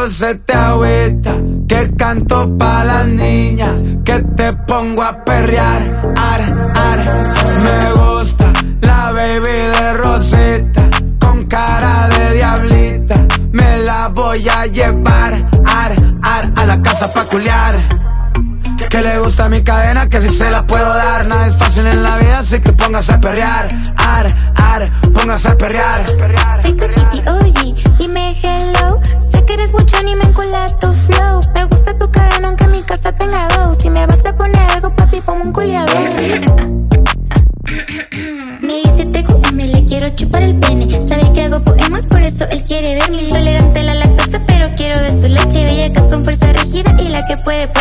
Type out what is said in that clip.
se te agüita, que canto pa' las niñas, que te pongo a perrear, me gusta la baby de Rosita, con cara de diablita, me la voy a llevar, a la casa pa' culiar. Que le gusta mi cadena, que si se la puedo dar. Nada es fácil en la vida, así que póngase a perrear. Póngase a perrear. Soy tu kitty OG, dime hello. Sé que eres buchón y me encula tu flow. Me gusta tu cadena aunque mi casa tenga dos. Si me vas a poner algo, papi, ponme un culiador. Me dice teco y me le quiero chupar el pene. Sabe que hago poemas, por eso él quiere ver. Intolerante a la lactosa, pero quiero de su leche. Bella con fuerza rígida y la que puede